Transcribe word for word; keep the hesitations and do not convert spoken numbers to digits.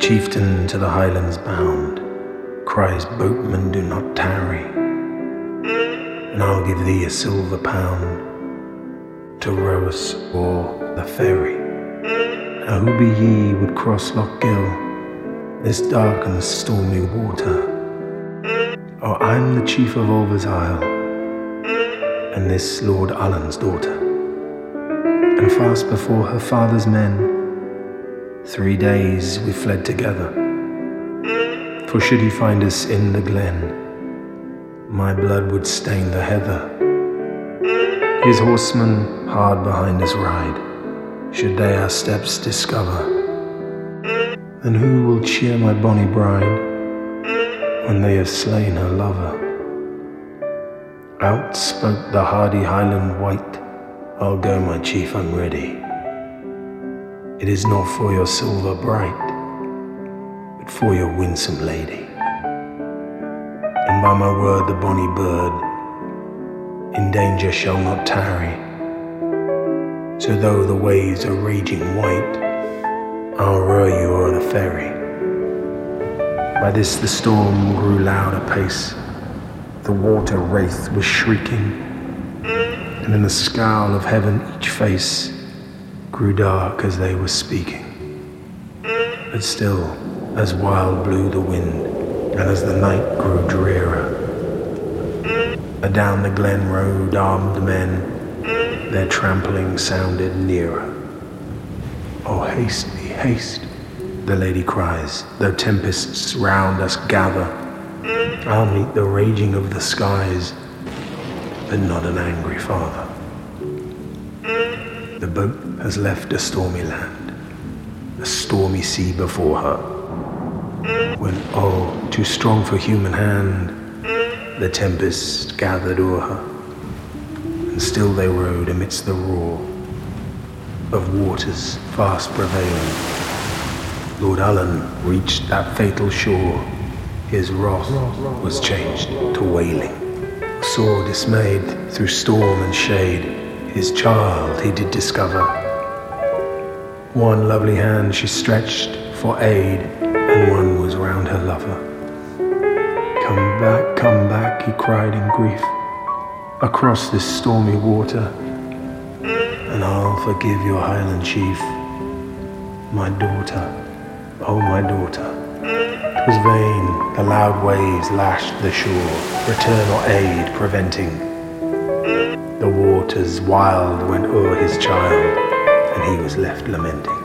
chieftain to the highlands bound cries, "Boatman, do not tarry, and I'll give thee a silver pound to row us o'er the ferry." Now who be ye would cross Loch Gill, this dark and stormy water? Oh, I'm the chief of Ulver's Isle, and this Lord Allen's daughter. And fast before her father's men, three days we fled together. For should he find us in the glen, my blood would stain the heather. His horsemen hard behind us ride, should they our steps discover. Then who will cheer my bonny bride when they have slain her lover? Out spoke the hardy Highland wight, "I'll go, my chief, I'm ready. It is not for your silver bright, but for your winsome lady. And by my word the bonny bird in danger shall not tarry. So though the waves are raging white, I'll row you o'er the ferry." By this the storm grew loud apace, the water wraith was shrieking, and in the scowl of heaven each face grew dark as they were speaking. But still, as wild blew the wind, and as the night grew drearer, adown the glen rode armed men, their trampling sounded nearer. "Oh, haste thee, haste," the lady cries, "though tempests round us gather, I'll meet the raging of the skies, but not an angry father. The boat has left a stormy land, a stormy sea before her, when, oh, too strong for human hand, the tempest gathered o'er her, and still they rode amidst the roar of waters fast prevailing. Lord Allen reached that fatal shore, his wrath was changed to wailing. Sore dismayed through storm and shade, his child he did discover. One lovely hand she stretched for aid, and one was round her lover. "Come back, come back," he cried in grief, "across this stormy water, and I'll forgive your Highland chief, my daughter, oh my daughter." 'Twas vain, the loud waves lashed the shore, return or aid preventing. The waters wild went o'er his child, and he was left lamenting.